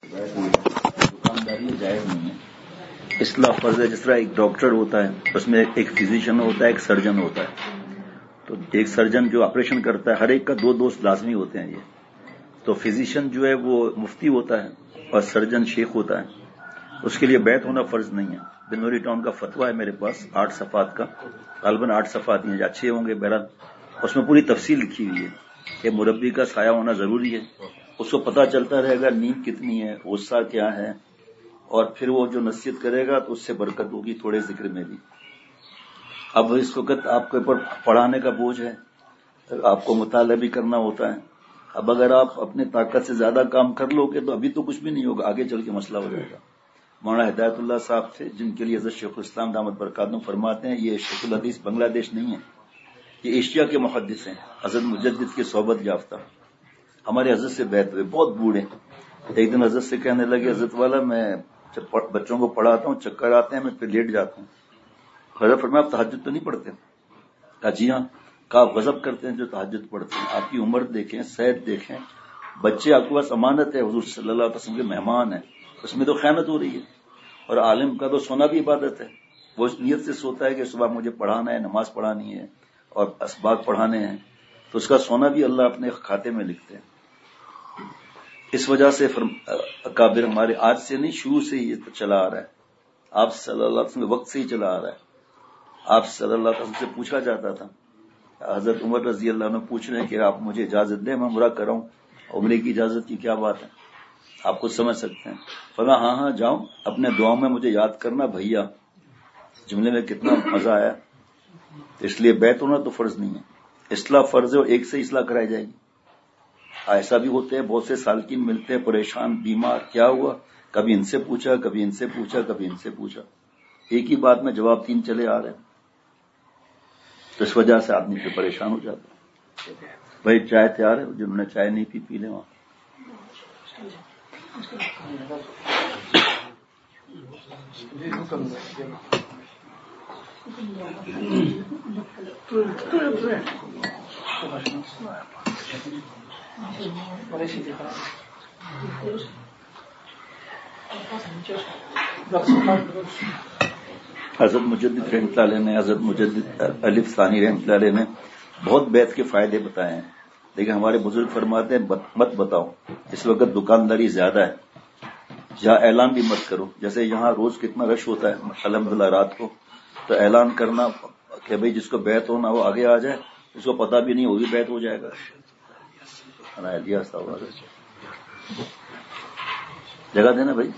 دکانداری جائز نہیں ہے. اصلاح فرض ہے. جس طرح ایک ڈاکٹر ہوتا ہے اس میں ایک فزیشین ہوتا ہے, ایک سرجن ہوتا ہے. تو ایک سرجن جو آپریشن کرتا ہے ہر ایک کا دو دوست لازمی ہوتے ہیں. یہ تو فزیشین جو ہے وہ مفتی ہوتا ہے اور سرجن شیخ ہوتا ہے. اس کے لیے بیعت ہونا فرض نہیں ہے. بنوری ٹاؤن کا فتویٰ ہے میرے پاس 8 صفحات کا, غالباً 8 صفحات ہیں, اچھے ہوں گے. بہرحال اس میں پوری تفصیل لکھی ہوئی ہے کہ مربی کا سایہ ہونا ضروری ہے. اس کو پتہ چلتا رہے گا نیند کتنی ہے, غصہ کیا ہے, اور پھر وہ جو نصیحت کرے گا تو اس سے برکت ہوگی تھوڑے ذکر میں بھی. اب اس وقت آپ کے اوپر پڑھانے کا بوجھ ہے, آپ کو مطالعہ بھی کرنا ہوتا ہے. اب اگر آپ اپنے طاقت سے زیادہ کام کر لو گے تو ابھی تو کچھ بھی نہیں ہوگا, آگے چل کے مسئلہ ہو جائے گا. مولانا ہدایت اللہ صاحب تھے جن کے لیے حضرت شیخ الاسلام دامت برکاتہم فرماتے ہیں یہ شیخ الحدیث بنگلہ دیش نہیں ہے, یہ ایشیا کے محدث ہیں. حضرت مجدد کی صحبت یافتہ, ہمارے حضرت سے بیعت ہوئے, بہت بوڑھے. ایک دن حضرت سے کہنے لگے, حضرت والا میں بچوں کو پڑھاتا ہوں, چکر آتے ہیں, میں پھر لیٹ جاتا ہوں. حضرت فرمایا آپ تہجد تو نہیں پڑھتے؟ کہا جی ہاں. کہا غضب کرتے ہیں جو تہجد پڑھتے ہیں. آپ کی عمر دیکھیں, صحت دیکھیں, بچے آپ کے پاس امانت ہے, حضور صلی اللہ علیہ وسلم کے مہمان ہیں, اس میں تو خیانت ہو رہی ہے. اور عالم کا تو سونا بھی عبادت ہے. وہ اس نیت سے سوتا ہے کہ صبح مجھے پڑھانا ہے, نماز پڑھانی ہے اور اسباق پڑھانے ہیں, تو اس کا سونا بھی اللہ اپنے کھاتے میں لکھتے ہیں. اس وجہ سے اکابر ہمارے آج سے نہیں, شروع سے ہی یہ چلا آ رہا ہے. آپ صلی اللہ علیہ وسلم وقت سے ہی چلا آ رہا ہے. آپ صلی اللہ علیہ وسلم سے پوچھا جاتا تھا, حضرت عمر رضی اللہ عنہ پوچھ رہے ہیں کہ آپ مجھے اجازت دیں, میں عمرہ کراؤں. عمرے کی اجازت کی کیا بات ہے, آپ خود سمجھ سکتے ہیں. فرمایا ہاں ہاں جاؤ, اپنے دعاؤں میں مجھے یاد کرنا بھیا. جملے میں کتنا مزہ آیا. اس لیے بیعت ہونا تو فرض نہیں ہے, اصلاح فرض ہے اور ایک سے اصلاح کرائی جائے گی. ایسا بھی ہوتے ہیں بہت سے سالکین ملتے ہیں پریشان, بیمار, کیا ہوا, کبھی ان سے پوچھا, کبھی ان سے پوچھا, کبھی ان سے پوچھا, ایک ہی بات میں جواب 3 چلے آ رہے ہیں. تو اس وجہ سے آدمی پھر پریشان ہو جاتا ہے. بھائی چائے تیار ہے, جنہوں نے چائے نہیں پی لیں وہاں. حضرت مجدد رحمۃ اللہ علیہ نے, حضرت مجدد الف ثانی رحمۃ اللہ علیہ نے بہت بیعت کے فائدے بتائے ہیں. لیکن ہمارے بزرگ فرماتے ہیں مت بتاؤ, اس وقت دکانداری زیادہ ہے, جہاں اعلان بھی مت کرو. جیسے یہاں روز کتنا رش ہوتا ہے الحمدللہ رات کو, تو اعلان کرنا کہ بھئی جس کو بیعت ہونا وہ آگے آ جائے, اس کو پتہ بھی نہیں ہوگی بیعت ہو جائے گا. جگہ دینا بھائی.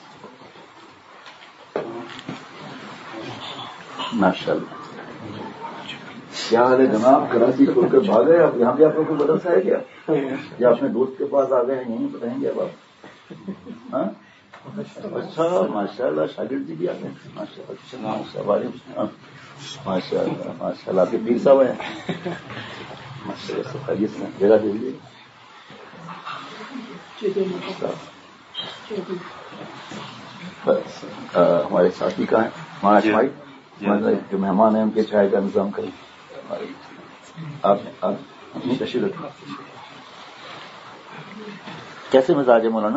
ماشاء اللہ. کیا حال ہے جناب, کراچی چھوڑ کر بھاگ گئے آپ؟ یہاں بھی آپ کو کوئی مدرسہ ہے کیا, یا اپنے دوست کے پاس آ گئے ہیں, یہیں بتائیں گے اب آپ؟ ہاں اچھا ماشاء اللہ, شاگرد جی بھی آ گئے. ماشاء اللہ, ماشاء اللہ, ماشاء اللہ. آپ کے پیر صاحب ہیں ماشاء اللہ, خیریت سے جگہ دے دیجیے. ہمارے ساتھی کہاں ہیں, مہاراج بھائی جو مہمان ہیں ان کے چائے کا انتظام کریں. آپ اپنی تشریف رکھیں. کیسے مزاج ہے مولانا؟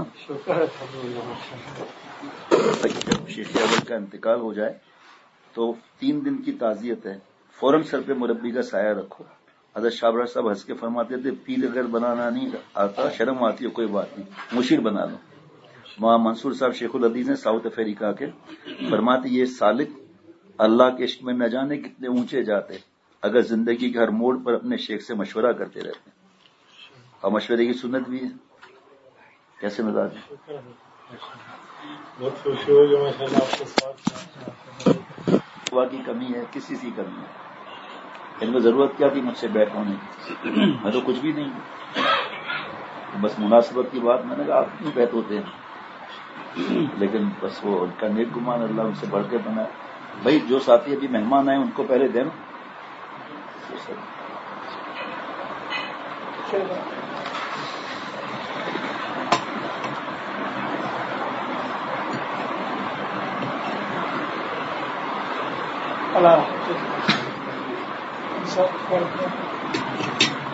شیخ اول کا انتقال ہو جائے تو 3 دن کی تعزیت ہے, فوراً سر پہ مربی کا سایہ رکھو. حضرت شابرا صاحب ہنس کے فرماتے تھے پیر اگر بنانا نہیں آتا, شرم آتی ہے, کوئی بات نہیں, مشیر بنا لو. وہاں منصور صاحب شیخ الحدیث نے ساؤتھ افریقہ کے, فرماتے یہ سالک اللہ کے عشق میں نہ جانے کتنے اونچے جاتے اگر زندگی کے ہر موڑ پر اپنے شیخ سے مشورہ کرتے رہتے. اور مشورے کی سنت بھی ہے. کیسے مزاج ہے؟ بہت خوشی ہو جو ماشاءاللہ آپ کے ساتھ دعا کی کمی ہے, کس چیز کی کمی ہے؟ ان کو ضرورت کیا تھی مجھ سے بیعت ہونے کی؟ میں تو کچھ بھی نہیں ہوں, بس مناسبت کی بات. میں نے کہا آپ کیوں بیعت ہوتے ہیں, لیکن بس وہ ان کا نیک گمان اللہ ان سے بڑھ کے بنا. بھائی جو ساتھی ابھی مہمان آئے ان کو پہلے دیں.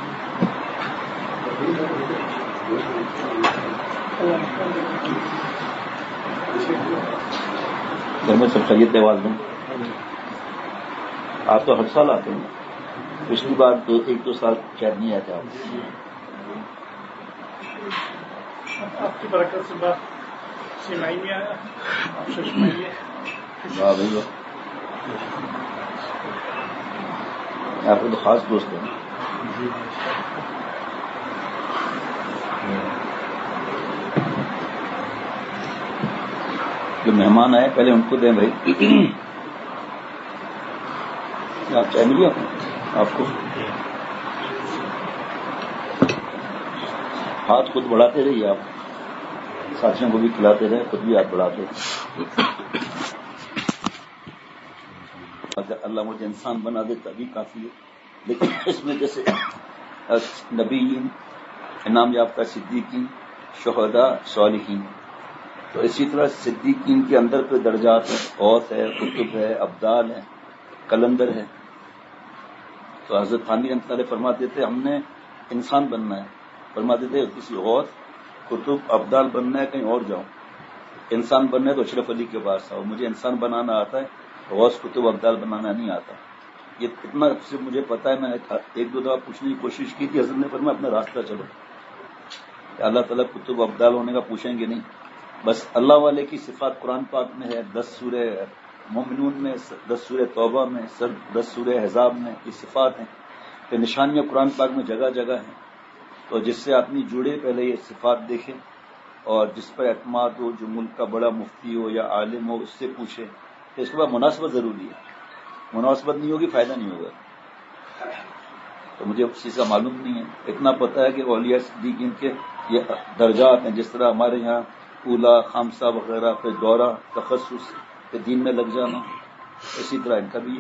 اللہ گھر میں سب خیریت ہے والدین؟ آپ تو ہر سال آتے ہیں، پچھلی بار ایک دو سال شاید نہیں آئے تھے آپ. آپ کی برکت سے بات سمائی میں آیا، آپ سے سنائیے. واہ بھائی واہ، آپ کو تو خاص دوست ہیں. جو مہمان آئے پہلے ان کو دیں بھائی. آپ چائے ملی آپ کو؟ ہاتھ خود بڑھاتے رہیے، آپ ساتھیوں کو بھی کھلاتے رہے، خود بھی ہاتھ بڑھاتے رہے. اگر اللہ مجھے انسان بنا دے تبھی کافی ہے، لیکن اس میں جیسے نبیین، انعام یافتہ صدیقین، شہداء، صالحین، تو اسی طرح صدیقین کے اندر کوئی درجات ہیں، غوث ہے، قطب ہے، ابدال ہے، کلندر ہے. تو حضرت تھانوی رحمۃ اللہ علیہ فرماتے تھے ہم نے انسان بننا ہے، فرماتے تھے کسی غوث، قطب، ابدال بننا ہے کہیں اور جاؤں، انسان بننا ہے تو اشرف علی کے پاس آؤ. مجھے انسان بنانا آتا ہے، غوث، قطب، ابدال بنانا نہیں آتا. یہ اتنا صرف مجھے پتا ہے، میں نے ایک دو دفعہ پوچھنے کی کوشش کی تھی، حضرت نے فرمایا اپنا راستہ چلو. اللہ تعالیٰ قطب ابدال ہونے کا پوچھیں گے نہیں، بس اللہ والے کی صفات قرآن پاک میں ہے، 10 سورہ مومنون میں، 10 سورہ توبہ میں، 10 سورہ احزاب میں یہ صفات ہیں. کہ نشانیاں قرآن پاک میں جگہ جگہ ہیں. تو جس سے آدمی جڑے پہلے یہ صفات دیکھے، اور جس پر اعتماد ہو، جو ملک کا بڑا مفتی ہو یا عالم ہو، اس سے پوچھے. تو اس کے بعد مناسبت ضروری ہے، مناسبت نہیں ہوگی فائدہ نہیں ہوگا. تو مجھے اس چیز کا معلوم نہیں ہے، اتنا پتا ہے کہ اولیاء صدیقین کے یہ درجات ہیں. جس طرح ہمارے یہاں اولا، خامسہ وغیرہ، پھر دورہ، تخصص کے دین میں لگ جانا، اسی طرح ان کا بھی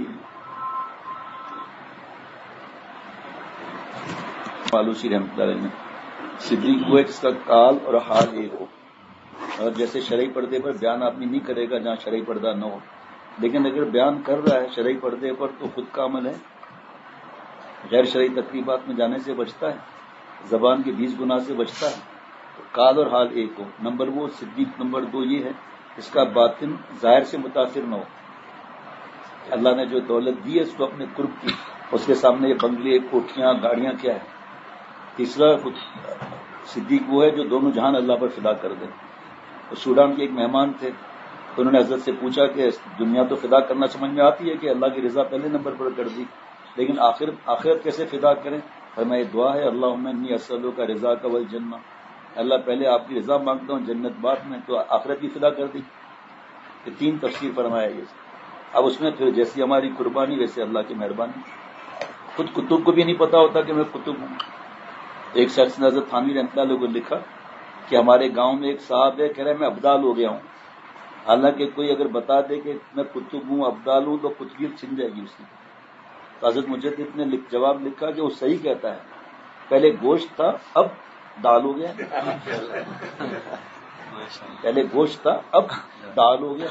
مالوسی رحمۃ اللہ علیہ نے صدیق ہوئے جس کا کال اور حال ایک ہو. اور جیسے شرعی پردے پر بیان آدمی نہیں کرے گا جہاں شرعی پردہ نہ ہو، لیکن اگر بیان کر رہا ہے شرعی پردے پر تو خود کا عمل ہے، غیر شرعی تقریبات میں جانے سے بچتا ہے، زبان کے 20 گناہ سے بچتا ہے. تو کال اور حال ایک ہو. نمبر وہ صدیق. نمبر 2 یہ ہے اس کا باطن ظاہر سے متاثر نہ ہو. اللہ نے جو دولت دی ہے اس کو اپنے قرب کی، اس کے سامنے یہ بنگلے، کوٹھیاں، گاڑیاں کیا ہے. تیسرا صدیق وہ ہے جو دونوں جہان اللہ پر فدا کر دے. سوڈان کے ایک مہمان تھے، تو انہوں نے حضرت سے پوچھا کہ دنیا تو فدا کرنا سمجھ میں آتی ہے کہ اللہ کی رضا پہلے نمبر پر کر دی، لیکن آخرت کیسے فدا کریں؟ فرمایا یہ دعا ہے اللہم انی اسألک رضاک والجنہ، اللہ پہلے آپ کی رضا مانگتا ہوں، جنت بعد میں، تو آخرت کی فدا کر دی. یہ 3 تفسیر فرمایا یہ. اب اس میں پھر جیسی ہماری قربانی ویسے اللہ کی مہربانی. خود کتب کو بھی نہیں پتا ہوتا کہ میں کتب ہوں. ایک شخص نے حضرت تھانوی رحمۃ اللہ کو لکھا کہ ہمارے گاؤں میں ایک صاحب ہے، کہہ رہے میں ابدال ہو گیا ہوں. حالانکہ کوئی اگر بتا دے کہ میں کتب ہوں، ابدال ہوں، تو قطبیت چھن جائے گی اس کی. تو حضرت مجدد نے جواب لکھا کہ وہ صحیح کہتا ہے، پہلے گوشت تھا اب دال ہو گیا. پہلے گوشت تھا اب دال ہو گیا.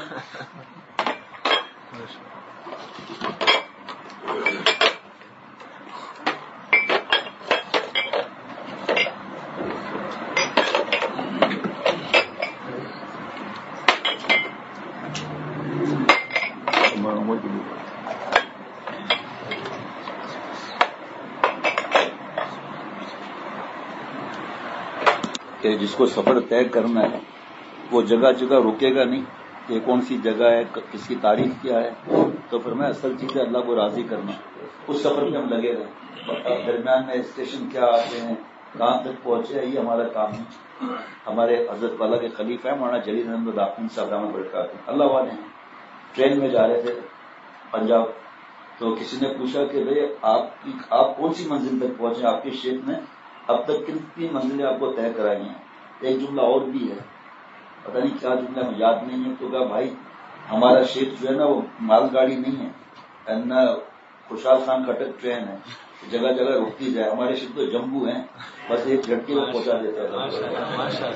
کہ جس کو سفر طے کرنا ہے وہ جگہ جگہ رکے گا نہیں کہ کون سی جگہ ہے، کس کی تاریخ کیا ہے. تو پھر میں اصل چیز ہے اللہ کو راضی کرنا. اس سفر میں ہم لگے رہے، درمیان میں اسٹیشن کیا آتے ہیں، کہاں تک پہنچے، یہ ہمارا کام ہے. ہمارے حضرت والا کے خلیفہ ہیں مولانا جلیل احمد داخل صاحب رحمۃ برکاتہ اللہ والے ہیں، ٹرین میں جا رہے تھے پنجاب. تو کسی نے پوچھا کہ بھئی آپ کون سی منزل تک پہنچے، آپ کے شیخ نے اب تک کتنی منزلیں آپ کو طے کرائی ہیں. ایک جملہ اور بھی ہے، پتہ نہیں کیا جملہ میں یاد نہیں ہے. تو کہا بھائی ہمارا شیخ جو ہے نا وہ مال گاڑی نہیں ہے، نہ خوشحال خان کھٹک ٹرین ہے جگہ جگہ رکتی جائے. ہمارے شیخ تو جمبو ہیں، بس ایک جھٹکے میں پہنچا دیتا ہے.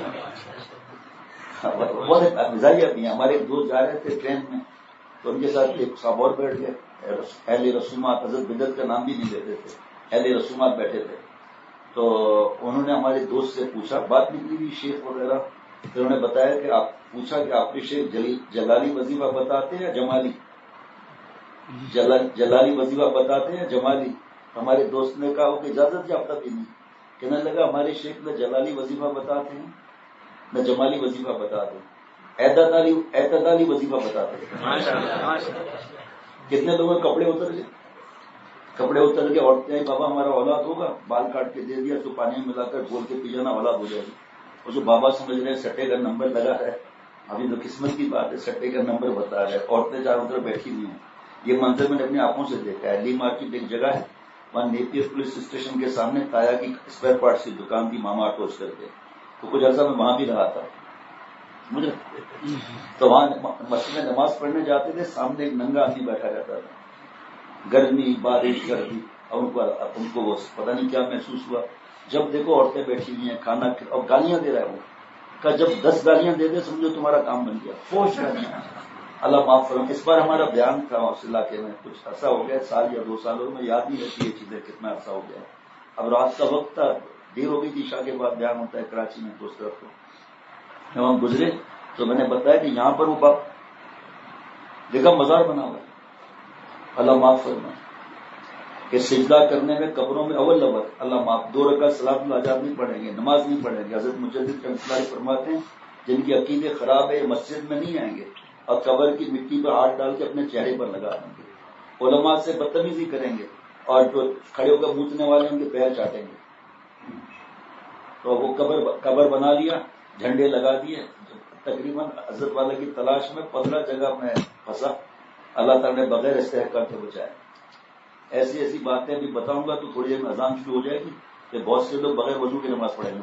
بہت مزاحیہ بھی ہیں. ہمارے ایک دوست جا رہے تھے ٹرین میں، تو ان کے ساتھ ایک صاحب اور بیٹھ گئے، اہل رسومات، حضرت بدعت کا نام بھی نہیں لیتے تھے، اہل رسومات بیٹھے تھے. تو انہوں نے ہمارے دوست سے پوچھا، بات نکلی بھی شیخ وغیرہ، پھر انہوں نے بتایا کہ آپ پوچھا کہ آپ کے شیخ جلالی وظیفہ بتاتے ہیں یا جمالی؟ جلالی وظیفہ بتاتے ہیں یا جمالی؟ ہمارے دوست نے کہا کہ اجازت یافتہ بھی نہیں. کہنے لگا ہمارے شیخ نہ جلالی وظیفہ بتاتے ہیں نہ جمالی وظیفہ بتاتے ہیں, اعتدالی وظیفہ بتاتے ہیں. کتنے لوگوں کے کپڑے اتر گئے, عورتیں بابا ہمارا اولاد ہوگا, بال کاٹ کے دے دیا تو پانی میں ملا کر بول کے پی جانا, اولاد ہو جائے گی. اور جو بابا سمجھ رہے سٹے کا نمبر لگا ہے, ابھی تو قسمت کی بات ہے, سٹے کا نمبر بتا رہے, عورتیں چاروں طرف بیٹھی ہوئی ہیں. یہ منظر میں نے اپنی آنکھوں سے دیکھا ہے. لی مارکیٹ ایک جگہ ہے, وہاں نیپیر پولیس اسٹیشن کے سامنے تایا کی اسپیئر پارٹس کی دکان تھی, ماما آٹوز کرتے. تو کچھ عرصہ میں وہاں بھی رہا تھا مجھے. تو وہاں مسجد میں نماز پڑھنے جاتے تھے, سامنے ایک ننگا آدمی بیٹھا رہتا تھا, گرمی بارش سردی. اب ان کو پتہ نہیں کیا محسوس ہوا, جب دیکھو عورتیں بیٹھی ہوئی ہیں, کھانا اور گالیاں دے رہا ہے. وہ کہ جب 10 گالیاں دے دے سمجھو تمہارا کام بن گیا. فوش گالیاں, اللہ معاف فرمائے. اس بار ہمارا بیان تھا اس علاقے میں, کچھ عرصہ ہو گیا, 1 سال یا 2 سال, اور میں یاد نہیں رہتی یہ چیزیں کتنا عرصہ ہو گیا. اب رات کا وقت تھا, دیر ہو گئی تھی, عشاء کے بعد بیان ہوتا ہے کراچی میں, تو اس طرف کو جب ہم گزرے تو میں نے بتایا کہ یہاں پر وہ باپ دیکھا مزار بنا ہوا ہے. اللہ معاف فرمائے کہ سجدہ کرنے میں قبروں میں اول اللہ معاف 2 رکعت صلاۃ الحاجات نہیں پڑھیں گے, نماز نہیں پڑھیں گے. حضرت مجدد رحمۃ اللہ فرماتے ہیں جن کی عقیدے خراب ہے مسجد میں نہیں آئیں گے اور قبر کی مٹی پر ہاتھ ڈال کے اپنے چہرے پر لگا دیں گے. علماء سے بدتمیزی کریں گے اور جو کھڑے ہو کر موتنے والے ان کے پیر چاٹیں گے. تو وہ قبر بنا لیا, جھنڈے لگا دیے. تقریباً حضرت والا کی تلاش میں 15 جگہ میں پھنسا. اللہ تعالیٰ نے بغیر استحقاق کے بچایا. ایسی باتیں بھی بتاؤں گا تو تھوڑی دیر میں اذان شروع ہو جائے گی کہ بہت سے لوگ بغیر وضو کی نماز پڑھیں گے.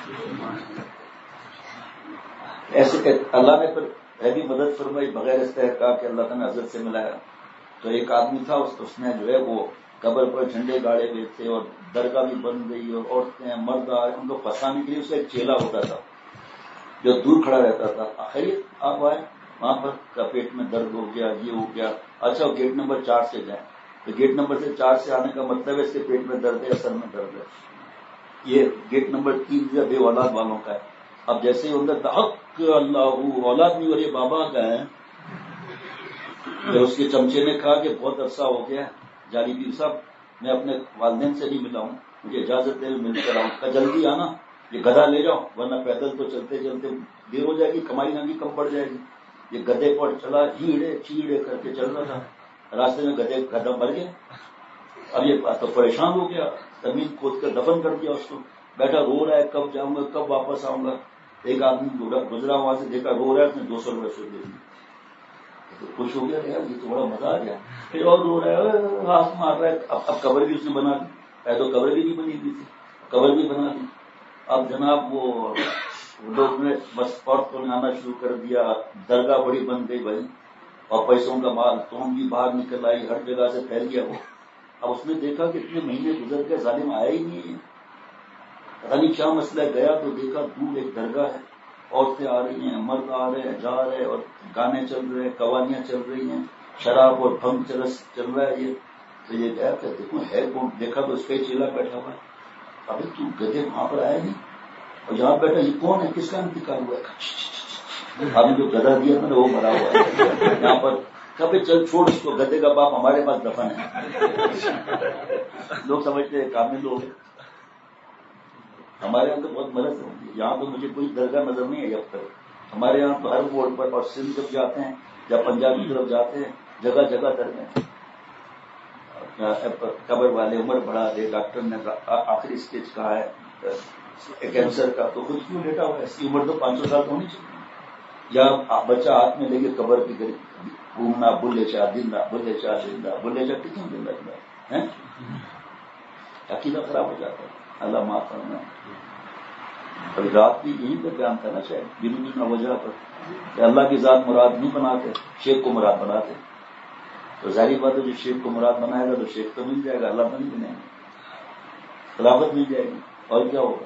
ایسے اللہ نے پھر بھی مدد فرمائی بغیر استحقاق کے, اللہ تعالیٰ نے حضرت سے ملایا. تو ایک آدمی تھا, اس نے جو ہے وہ قبر پر جھنڈے گاڑے ہوئے تھے اور درگاہ بھی بن گئی اور عورتیں مرد آئے, ان کو پھنسانے کے لیے اس کا ایک چیلا ہوتا تھا جو دور کھڑا رہتا تھا. آخر آپ آئے, وہاں پر پیٹ میں درد ہو گیا, یہ ہو گیا, اچھا گیٹ نمبر 4 سے جائیں. تو گیٹ نمبر 4 سے آنے کا مطلب ہے اس کے پیٹ میں درد ہے یا سر میں درد ہے. یہ گیٹ نمبر 3 جو بے اولاد والوں کا ہے. اب جیسے ہی اندر حق اللہ اولاد نہیں, اور یہ بابا کا ہے. اس کے چمچے نے کہا کہ بہت عرصہ ہو گیا جاری پیر صاحب, میں اپنے والدین سے نہیں ملا ہوں, مجھے اجازت دے مل کر آؤں. کہ جلدی آنا, یہ گدھا لے جاؤ, ورنہ پیدل تو چلتے چلتے دیر ہو جائے گی, کمائی نہ کی کم پڑ جائے گی. یہ گدھے پر چلا, ہیڑے چیڑے کر کے چل رہا تھا. راستے میں گدھا مر گیا. اب یہ تو پریشان ہو گیا, زمین کھود کر دفن کر دیا اس کو. بیٹھا رو رہا ہے, کب جاؤں گا, کب واپس آؤں گا. ایک آدمی گزرا وہاں سے دیکھا رو رہا ہے, اس نے 200 روپئے سے دے دی. تو خوش ہو گیا, یار یہ تو بڑا مزہ آ گیا. پھر اور رو رہا ہے, ہاتھ مار رہا ہے. اب قبر بھی اس نے بنا دی. تو قبر بھی نہیں بنی دی تھی, قبر بھی بنا دی. اب جناب وہ لوگ نے بس عورت کو آنا شروع کر دیا, درگاہ بڑی بن گئی بھائی, اور پیسوں کا مال توم بھی باہر نکل آئی, ہر جگہ سے پھیل گیا وہ. اب اس نے دیکھا کہ اتنے مہینے گزر گئے, ظالم آیا ہی نہیں ہے, پتا نہیں کیا مسئلہ. گیا تو دیکھا دور ایک درگاہ ہے, عورتیں آ رہی ہیں, مرد آ رہے ہیں, جا رہے, اور گانے چل رہے ہیں, قوالیاں چل رہی ہیں, شراب اور بھنگ چل رہا ہے. یہ تو یہ گیا کہ دیکھو ہے کون. دیکھا تو اس کا ہی چیلا بیٹھا ہوا ہے. ابھی تو گدھے وہاں پر آیا نہیں, اور جہاں بیٹھا یہ کون ہے, کس کا انتقال ہوا ہے. ابھی جو گدھا دیا تھا نا وہ مرا ہوا ہے یہاں پر. کبھی چل چھوڑ اس کو, گدھے کا باپ ہمارے پاس دفن ہے. لوگ سمجھتے ہیں کامل لوگ. ہمارے یہاں تو بہت مدد ہوتی ہے. یہاں تو مجھے کوئی درگاہ نظر نہیں ہے اب تک. ہمارے یہاں تو ہر موڑ پر, اور سندھ جب جاتے ہیں یا پنجاب کی طرف جاتے ہیں, جگہ جگہ درگاہ. قبر والے عمر بڑھا دے, ڈاکٹر نے آخری اسٹیج کہا ہے کینسر کا, تو خود کیوں لیٹا ہوا ہے. اس کی عمر تو 500 سال ہونی چاہیے. یا بچہ ہاتھ میں لے کے قبر کی گھومنا, بلے چاہ زندہ, بلے چاہ زندہ, بلے چاہ کتنے زندہ ہے. عقیدہ خراب ہو جاتا ہے. اللہ معاف کرنا. ابھی رات بھی یہیں پہ بیان کرنا چاہیے بنا وجہ پر کہ اللہ کی ذات مراد نہیں بناتے, شیخ کو مراد بناتے. تو ظاہری بات ہے جو شیخ کو مراد بنائے گا تو شیخ تو مل جائے گا, اللہ تو نہیں بنائے گا, خلافت مل جائے گی. اور کیا ہوگا.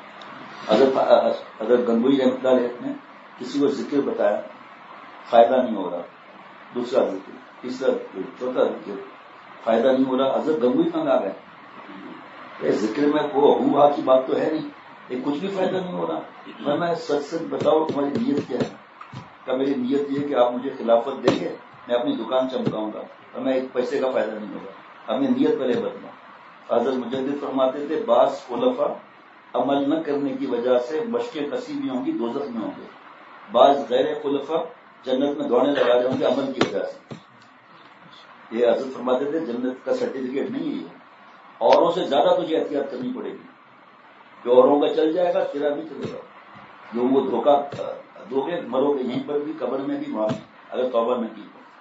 اگر گنگوئی رحمۃ اللہ علیہ نے کسی کو ذکر بتایا, فائدہ نہیں ہو رہا, دوسرا ذکر, تیسرا ذکر, چوتھا ذکر, فائدہ نہیں ہو رہا, حضرت گنگوئی کہاں آ گئے. ذکر میں وہ ہوا کی بات تو ہے نہیں. یہ کچھ بھی فائدہ نہیں ہو رہا. میں سچ سچ بتاؤ تمہاری نیت کیا ہے؟ کیا میری نیت یہ کہ آپ مجھے خلافت دیں گے میں اپنی دکان چمکاؤں گا اور میں ایک پیسے کا فائدہ نہیں ہوگا. اپنی نیت پہلے بدلا. حضرت مجدد فرماتے تھے بعض خلفاء عمل نہ کرنے کی وجہ سے مشقیں کسی بھی ہوں گی دوزخ میں ہوں گے. بعض غیر خلفاء جنت میں دوڑنے لگا رہے ہوں گے عمل کی وجہ سے. یہ حضرت فرماتے تھے جنت کا سرٹیفکیٹ نہیں ہے یہ. اوروں سے زیادہ تجھے احتیاط کرنی پڑے گی. جو اوروں کا چل جائے گا تیرا بھی چلے گا. جو وہ دھوکہ دو گے مرو گے یہیں پر بھی قبر میں بھی وہاں اگر توبہ نہ کی.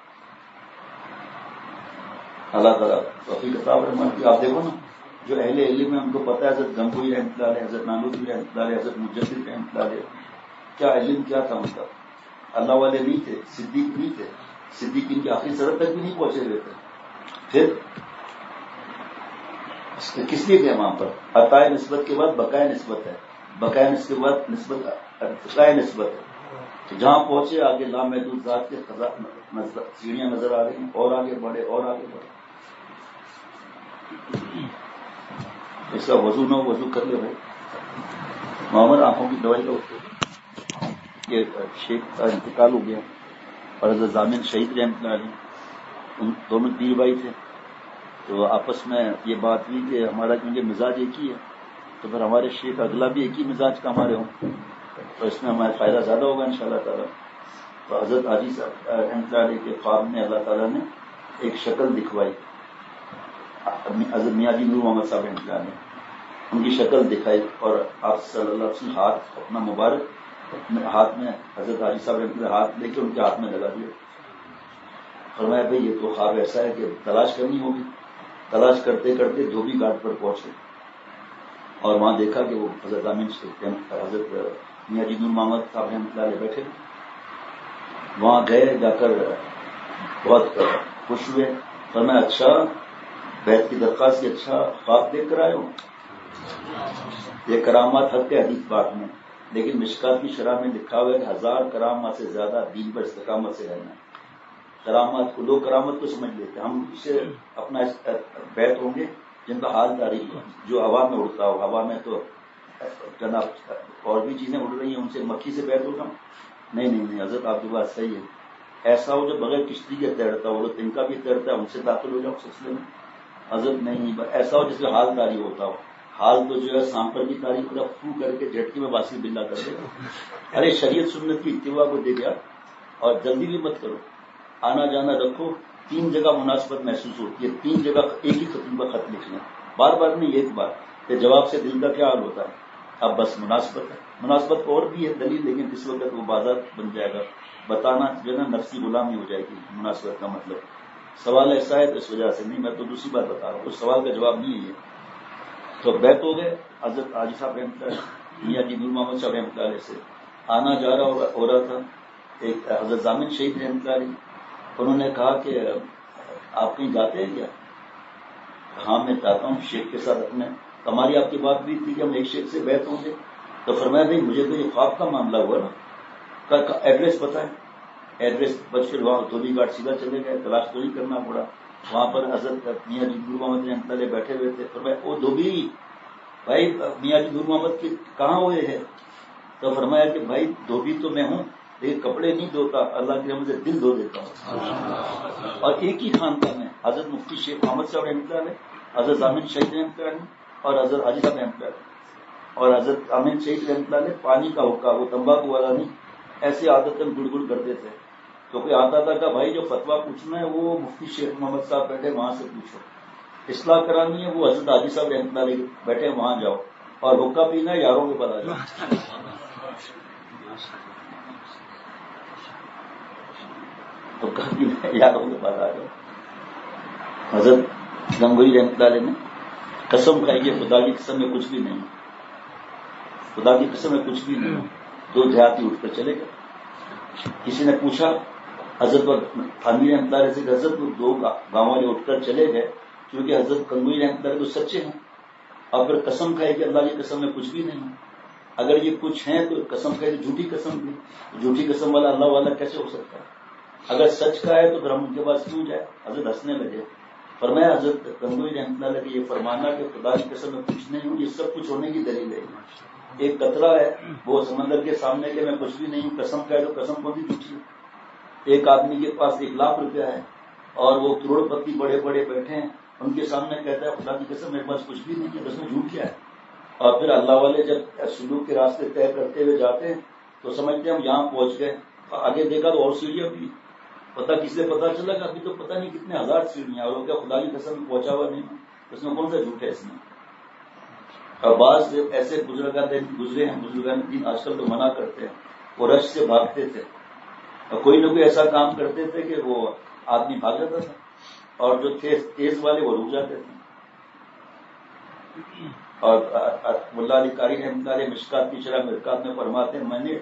اللہ تعالیٰ توفیق عطا فرمائے. آپ دیکھو نا جو اہل علم میں ہم کو پتا ہے حضرت گنگوئی رحمۃ اللہ علیہ, حضرت نانوتوی رحمۃ اللہ علیہ, حضرت مجدد رحمۃ اللہ علیہ, کیا علم کیا تھا ان کا. اللہ والے نہیں تھے, صدیق نہیں تھے, صدیق ان کی آخری سرحد تک بھی نہیں پہنچے ہوئے تھے. پھر کس لیے گئے وہاں پر؟ عطائے نسبت کے بعد بقائے نسبت ہے, بقائے نسبت کے بعد نسبت ارتقائے نسبت ہے. تو جہاں پہنچے آگے لامحدود ذات کے سیڑھیاں نظر آ رہی ہیں, اور آگے بڑھے اور آگے بڑھے. اس کا وضو نہ وضو کر لے بھائی. محمد آنکھوں کی دوائی لو. یہ شیخ کا انتقال ہو گیا اور حضرت ضامن شہید رحمۃ اللہ علیہ, ان دونوں پیر بھائی تھے. تو آپس میں یہ بات ہوئی کہ ہمارا کیونکہ مزاج ایک ہی ہے تو پھر ہمارے شیخ اگلا بھی ایک ہی مزاج کا ہمارے ہوں تو اس میں ہمارا فائدہ زیادہ ہوگا انشاءاللہ تعالیٰ. تو حضرت حاجی صاحب رحمۃ اللہ علیہ کے خواب میں اللہ تعالیٰ نے ایک شکل دکھوائی. حضرت میاں جی نور محمد صاحب رحمۃ اللہ نے ان کی شکل دکھائی اور آپ صلی اللہ علیہ وسلم ہاتھ اپنا مبارک ہاتھ میں حضرت حاجی صاحب رحمۃ اللہ ہاتھ لے کے ان کے ہاتھ میں لگا دیا. فرمایا بھائی یہ تو خواب ایسا ہے کہ تلاش کرنی ہوگی. تلاش کرتے کرتے دھوبی گھاٹ پر پہنچے اور وہاں دیکھا کہ وہ حضرت حضرت میاں جی نور محمد صاحب رحمۃ اللہ علیہ بیٹھے. وہاں گئے, جا کر بہت خوش ہوئے. فرمایا اچھا بیت کی درخواست کی, اچھا خواب دیکھ کر آئے ہو. یہ کرامات حق حدیث بات میں, لیکن مشکات کی شرح میں لکھا ہوا ہے کہ 1000 کرامات سے زیادہ دین پر استقامت سے رہنا ہے. کرامات کو لوگ کرامت کو سمجھ لیتے, ہم اسے اپنا بیت ہوں گے جن کا حال تاریخ ہو, جو ہوا میں اڑتا ہو. ہوا میں تو جناب اور بھی چیزیں اڑ رہی ہیں, ان سے مکھی سے بیت ہوتا ہوں. نہیں حضرت آپ کی بات صحیح ہے. ایسا ہو جو بغیر کشتی کے تیرتا ہو, تو تنکا بھی تیرتا ہے, ان سے داخل ہو جاؤ سلسلے میں. حضرت نہیں, ایسا ہو جس میں حال تاری ہوتا ہو. حال تو جو ہے سانپر کی تاریخ پورا فو کر کے جھٹکی میں باسی بلا کر دے گا. ارے شریعت سنت کی اتباع کو دے گیا اور جلدی بھی مت کرو. آنا جانا رکھو. 3 جگہ مناسبت محسوس ہوتی ہے, 3 جگہ ایک ہی خطیم کا خط لکھنا, بار بار نہیں ایک بار. کہ جواب سے دل کا کیا حال ہوتا ہے. اب بس مناسبت ہے, مناسبت اور بھی ہے دلیل, لیکن اس وقت وہ بازار بن جائے گا. بتانا جو ہے نا نفسی غلامی ہو جائے گی. مناسبت کا مطلب سوال ایسا ہے تو اس وجہ سے نہیں, میں تو دوسری بات بتا رہا ہوں, اس سوال کا جواب نہیں ہے. تو بیت ہو گئے حضرت حاجی صاحب رحمۃ اللہ, میاں جی نور محمد صاحب رحمۃ اللہ علیہ سے آنا جا رہا ہو رہا تھا. ایک حضرت ضامن شہید رحمۃ اللہ علیہ, انہوں نے کہا کہ آپ کہیں جاتے ہیں کیا؟ ہاں میں چاہتا ہوں شیخ کے ساتھ اپنے. ہماری آپ کی بات بھی تھی کہ ہم ایک شیخ سے بیت ہوں گے. تو فرمایا نہیں, مجھے تو یہ خواب کا معاملہ ہوا نا, ایڈریس پتا ہے. ایڈریس بچ کر وہاں دھوبی گھاٹ سیدھا چلے گئے, تلاش تو نہیں کرنا پڑا. وہاں پر حضرت میاں جی نور محمد رحمۃ اللہ بیٹھے ہوئے تھے. فرمایا او دھوبی بھائی, میاں جی نور محمد کے کہاں ہوئے ہیں؟ تو فرمایا کہ بھائی دھوبی تو میں ہوں, لیکن کپڑے نہیں دھوتا, اللہ کی رحمت سے دل دھو دیتا ہوں. اور ایک ہی خاندان میں حضرت مفتی شیخ محمد صاحب رحمۃ اللہ علیہ, حضرت ضامن شہید رحمۃ اللہ علیہ اور حضرت حاجی صاحب رحمۃ اللہ علیہ. اور حضرت ضامن شہید رحمۃ اللہ علیہ پانی کا حکا, وہ تمباکو والا نہیں, ایسے عادتاً گڑگڑ کرتے تھے. تو کوئی آتا تھا کہ بھائی جو فتویٰ پوچھنا ہے وہ مفتی شیخ محمد صاحب بیٹھے وہاں سے پوچھو. اصلاح کرانی ہے وہ حضرت حاجی صاحب رحمۃ اللہ علیہ بیٹھے وہاں جاؤ. اور حکا پینا ہے یاروں کے پاس آ جاؤ. حکا پینا ہے یاروں کے پاس آ جاؤ. حضرت گنگوئی رحمۃ اللہ علیہ نے قسم کھائی کہ خدا کی قسم میں کچھ بھی نہیں, خدا کی قسم میں کچھ بھی نہیں. 2 دیہاتی اٹھ کر چلے گئے. کسی نے پوچھا حضرت تھانوی رحمۃ اللہ علیہ سے, حضرت 2 گاؤں والے اٹھ کر چلے گئے کیونکہ حضرت گنگوئی رحمۃ اللہ علیہ تو سچے ہیں, اور پھر قسم کھائے کہ اللہ کی قسم میں کچھ بھی نہیں. اگر یہ کچھ ہیں تو قسم کھائے تو جھوٹی قسم دی. جھوٹی قسم والا اللہ والا کیسے ہو سکتا ہے؟ اگر سچ کا ہے تو پھر ہم ان کے پاس کیوں جائے؟ حضرت ہنسنے لگے. فرمایا حضرت گنگوئی رحمۃ اللہ کہ یہ فرمانا کہ خدا کی قسم میں کچھ نہیں ہوں، یہ سب کچھ ہونے کی دلیل ہے. ایک قطرہ ہے وہ سمندر کے سامنے کہ میں کچھ بھی نہیں ہوں، قسم کہہ تو قسم کون سی جھوٹی ہے. ایک آدمی کے پاس 1 لاکھ روپیہ ہے اور وہ کروڑ پتی بڑے بڑے بیٹھے ہیں، ان کے سامنے کہتا ہے خدا کی قسم میرے پاس کچھ بھی نہیں ہے، بس میں جھوٹ کیا ہے. اور پھر اللہ والے جب سلوک کے راستے طے کرتے ہوئے جاتے ہیں تو سمجھتے ہیں ہم یہاں پہنچ گئے، آگے دیکھا تو اور سیڑھیاں بھی. پتا کس سے پتا چلا کہ ابھی تو پتہ نہیں کتنے 1000 سیڑھیاں، اور کیا خدا کی قسم پہنچا ہوا نہیں، اس میں کون سا جھوٹ ہے اس میں. اور بعض ایسے بزرگان گزرے ہیں، بزرگان دین آج کل تو منع کرتے ہیں، وہ رش سے بھاگتے تھے اور کوئی نہ کوئی ایسا کام کرتے تھے کہ وہ آدمی بھاگ جاتا تھا اور جو تیز والے وہ رک جاتے تھے. اور ملا علی قاری رحمۃ اللہ مشکات کی شرح مرکات میں فرماتے ہیں میں نے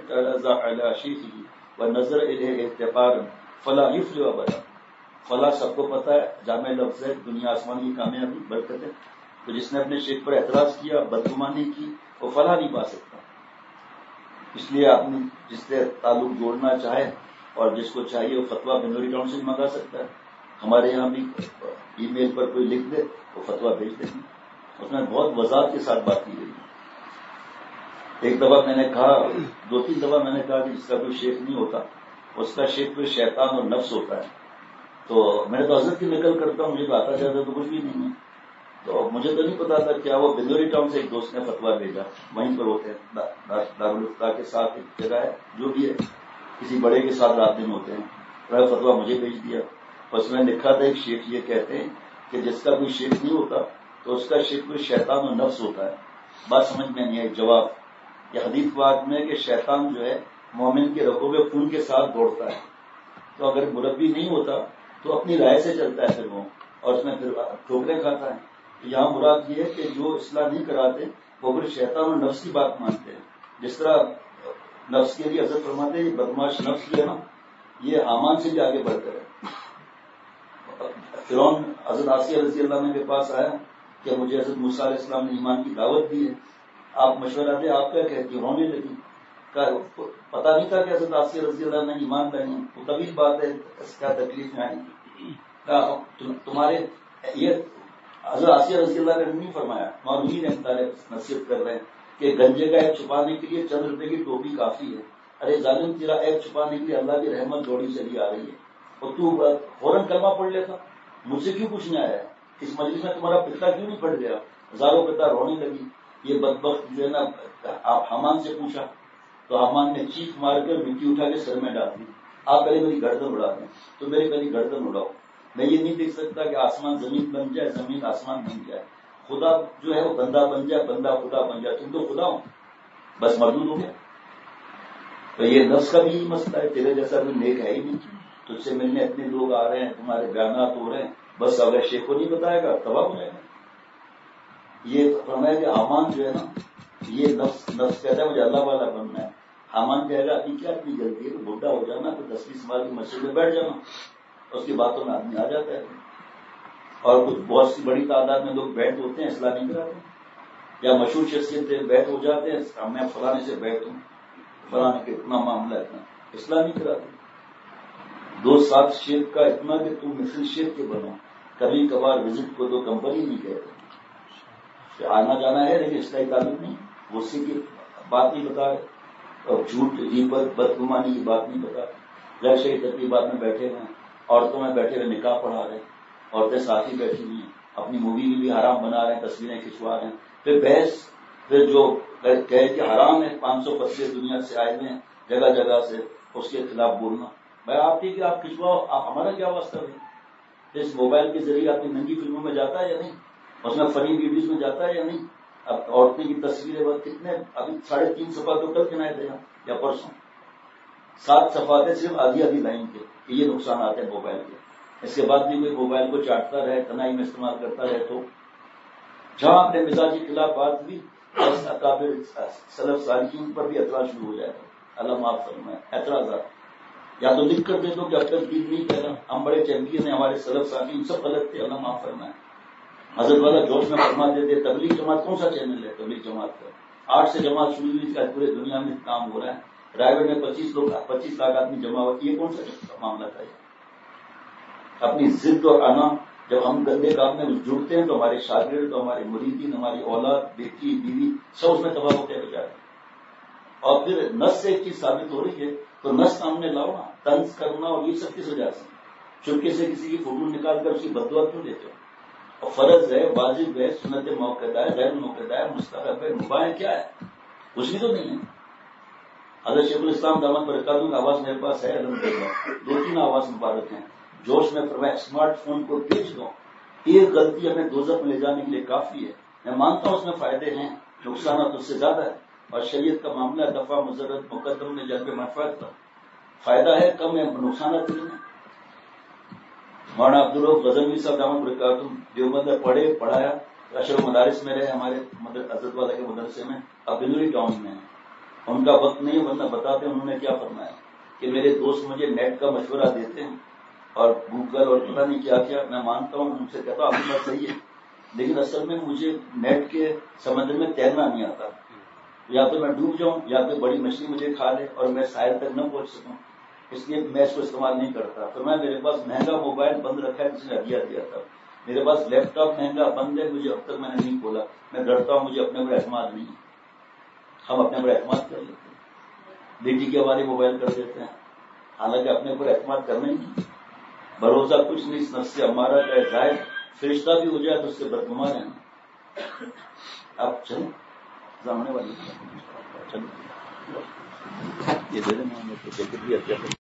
نظر اعتبار فلاں یفلح ابدا. فلاں سب کو پتا ہے، جامع لفظ ہے، دنیا آسمان کی کامیابی برکت ہے. تو جس نے اپنے شیخ پر اعتراض کیا، بدگمانی کی، وہ فلاح نہیں پا سکتا. اس لیے اپنی جس سے تعلق جوڑنا چاہے اور جس کو چاہیے وہ فتویٰ بنوری ٹاؤن سے منگا سکتا ہے. ہمارے یہاں بھی ای میل پر کوئی لکھ دے وہ فتویٰ بھیج دیں گے. اس میں بہت وضاحت کے ساتھ بات کی گئی. ایک دفعہ میں نے کہا، 2-3 دفعہ میں نے کہا کہ جس کا کوئی شیخ نہیں ہوتا اس کا شیخ کوئی شیطان اور نفس ہوتا ہے. تو میں تو حضرت کی نقل کرتا ہوں، مجھے تو آتا جاتا تو کچھ بھی نہیں ہے. تو مجھے تو نہیں پتا تھا کیا وہ بندوری ٹاؤن سے ایک دوست نے فتویٰ بھیجا، وہیں پر ہوتے ہیں دارالفتہ کے ساتھ ایک جگہ ہے جو بھی ہے، کسی بڑے کے ساتھ رات دن ہوتے ہیں. وہ فتویٰ مجھے بھیج دیا. بس میں نے لکھا تھا ایک شیخ یہ کہتے ہیں کہ جس کا کوئی شیخ نہیں ہوتا تو اس کا شیخ کوئی شیطان و نفس ہوتا ہے. بات سمجھ میں نہیں آئی. جواب یہ حدیث پاک میں کہ شیطان جو ہے مومن کے رگوں میں خون کے ساتھ دوڑتا ہے. تو اگر مربی نہیں ہوتا تو اپنی رائے سے چلتا ہے پھر وہ، اور اس میں پھر ٹھوکریں کھاتا ہے. یہاں مراد یہ ہے کہ جو اصلاح نہیں کراتے وہ پھر شیطان اور نفس کی بات مانتے ہیں. جس طرح نفس کے لیے حضرت فرماتے ہیں یہ بدماش نفس جو ہے نا یہ حامان سے بھی آگے بڑھ کر ہے. فرعون حضرت آسیہ رضی اللہ عنہ کے پاس آیا کہ مجھے حضرت موسیٰ علیہ السلام نے ایمان کی دعوت دی ہے، آپ مشورہ دیں. آپ کیا کہتی رونے لگی. پتا نہیں تھا کہ حضرت آسیہ رضی اللہ عنہ نے ایمان لائی ہیں. وہ طویل بات ہے، کیا تکلیف میں آئی. تمہارے یہ حضرت آسیہ رضی اللہ نے نہیں فرمایا، مولوی رحمۃ اللہ نصیحت کر رہے ہیں کہ گنجے کا عیب چھپانے کے لیے چند روپے کی ٹوپی کافی ہے. ارے ظالم تیرا عیب چھپانے کے لیے اللہ کی رحمت دوڑی چلی آ رہی ہے اور تو فوراً کلمہ پڑھ لیتا. مجھ سے کیوں پوچھنے آیا ہے؟ اس مجلس میں تمہارا پتا کیوں نہیں پڑ گیا؟ ہزاروں پتا رونے لگی. یہ بدبخت جو ہے نا آپ حمان سے پوچھا تو حمان نے چیخ مار کر مٹی اٹھا کے سر میں ڈال دی. آپ پہلے میری گردن اڑا دیں تو میری پہلی گردن اڑاؤ. میں یہ نہیں دیکھ سکتا کہ آسمان زمین بن جائے، زمین آسمان بن جائے. خدا جو ہے وہ بندہ بن جائے، بندہ خدا بن جائے. تم تو خدا ہو، بس مردود ہو گیا. تو یہ نفس کا بھی مسئلہ ہے. تیرے جیسا کوئی نیک ہے ہی نہیں. تجھ سے ملنے اتنے لوگ آ رہے ہیں، تمہارے بیانات ہو رہے ہیں، بس اگر شیخ کو نہیں بتائے گا تباہ ہو جائے گا. یہ فرمایا کہ حامان جو ہے نا یہ نفس کہتا ہے مجھے اللہ والا بننا ہے. حامان کہے گا ابھی کیا اتنی جلدی ہے، بڈھا ہو جانا تو 10-20 سال کی مسجد میں بیٹھ جانا. اس کی باتوں میں آدمی آ جاتا ہے. اور کچھ بہت سی بڑی تعداد میں لوگ بیٹھ ہوتے ہیں، اصلاح نہیں کراتے، یا مشہور شخصیت بیٹھ ہو جاتے ہیں، میں فلانے سے بیٹھ ہوں، فلانے کے اتنا معاملہ اتنا، اصلاح نہیں کراتے. 2 ساتھ شیخ کا اتنا کہ تم مثل شیخ کے بنو. کبھی کبھار وزٹ کو تو کمپنی نہیں کہتے کہ آنا جانا ہے لیکن اصلاحی تعلق نہیں. غصے کی بات نہیں بتا رہے اور جھوٹ غیبت بدگمانی کی بات نہیں بتا رہے. غیر شرعی تقریبات میں بیٹھے ہوئے ہیں، عورتوں میں بیٹھے ہوئے نکاح پڑھا رہے ہیں، عورتیں ساتھی بیٹھی ہوئی ہیں، اپنی مووی بھی حرام بنا رہے ہیں، تصویریں کھنچوا رہے ہیں. پھر بحث، پھر جو کہے کہ حرام ہے 500 پتے دنیا سے آئے ہوئے ہیں جگہ جگہ سے، اس کے خلاف بولنا. بھائی آپ ٹھیک ہے آپ کھنچواؤ، ہمارا کیا واسطہ ہے؟ اس موبائل کے ذریعے اپنی ننگی فلموں میں جاتا ہے یا نہیں؟ اس میں فنی ویڈیوز میں جاتا ہے یا نہیں؟ اب عورتیں کی تصویریں کتنے، ابھی 3.5 صفحہ تو کل گنائے تھے یا پرسوں. 7 صفحات ہیں صرف آدھی لائن کے کہ یہ نقصانات ہیں موبائل کے. اس کے بعد بھی کوئی موبائل کو چاٹتا رہے، تنہائی میں استعمال کرتا رہے تو جہاں اپنے مزاج کے خلاف بات بھی اکابر سلف صالحین پر بھی اعتراض شروع ہو جائے گا. اللہ معاف فرمائے. اعتراضات یا تو لکھ کر دے دو کہ اب تک دین نہیں کہنا، ہم بڑے چیمپئن ہیں، ہمارے سلف صالحین سب غلط تھے، اللہ معاف فرمائے. حضرت والا جوش میں فرما دیتے تبلیغ جماعت کون سا چینل ہے؟ تبلیغ جماعت کا 8 سے جماعت شروع ہوئی تھی، پورے دنیا میں کام ہو رہا ہے. رائے گڑھ میں 25 لاکھ آدمی جمع ہوا. یہ کون سا معاملہ تھا؟ اپنی ضد اور انا جب ہم گندے کام میں جڑتے ہیں تو ہمارے شاگرد، ہمارے مریدین، ہماری اولاد، بیٹی، بیوی سب اس میں تباہ ہوتے ہیں بیچارے. اور پھر نس سے ایک چیز ثابت ہو رہی ہے تو نس سامنے لاؤ نا. طنز کرنا اور یہ سب کس وجہ سے؟ چپکے سے کسی کی فوٹو نکال کر اس کی بددعا کیوں دیتے ہو؟ اور فرض ہے، واجب ہے، سنت موقعہ ہے، غیر موقعہ ہے، مستحب ہے، مباح کیا ہے؟ کچھ بھی تو نہیں ہے. حضرت شیخ الاسلام دامت برکاتہ کی آواز میرے پاس ہے الحمدللہ، 2-3 آواز مبارک ہیں. جوش میں فرمایا اسمارٹ فون کو بیچ دو، ایک غلطی ہمیں دوزخ میں لے جانے کے لیے کافی ہے. میں مانتا ہوں اس میں فائدے ہیں، نقصانات اس سے زیادہ ہے، اور شریعت کا معاملہ دفع مضرت مقدم میں جلب منفعت کا فائدہ ہے کم ہے، نقصانات نہیں ہے. مولانا عبدالرؤف غزنوی صاحب دامت برکاتہ دیوبند میں پڑھایا، اشرف مدارس میں رہے، ہمارے حضرت والا کے مدرسے میں، اب بلوری ٹاؤن میں ہیں. ان کا وقت نہیں ہے ورنہ بتاتے انہوں نے کیا فرمایا کہ میرے دوست مجھے نیٹ کا مشورہ دیتے ہیں اور گوگل اور پتہ نہیں کیا کیا. میں مانتا ہوں، ان سے کہتا ہوں آپ کی بات صحیح ہے، لیکن اصل میں مجھے نیٹ کے سمندر میں تیرنا نہیں آتا. یا تو میں ڈوب جاؤں یا تو بڑی مچھلی مجھے کھا لے اور میں ساحل تک نہ پہنچ سکوں، اس لیے میں اس کو استعمال نہیں کرتا. تو میرے پاس مہنگا موبائل بند رکھا ہے، جس نے ہدیہ دیا تھا. میرے پاس لیپ ٹاپ مہنگا بند ہے، مجھے اب تک میں نے نہیں کھولا. میں ڈرتا ہوں، مجھے اپنے پر اعتماد نہیں ہے. ہم اپنے پر اعتماد کر لیتے ہیں، بیٹی کے ہمارے موبائل کر دیتے ہیں، حالانکہ اپنے پر اعتماد کرنا ہی نہیں. بھروسہ کچھ نہیں، اس نفس سے ہمارا چاہے زائد فرشتہ بھی ہو جائے تو اس سے بدگمان ہے. اب چلیں سامنے والی چلو یہ دے دیں،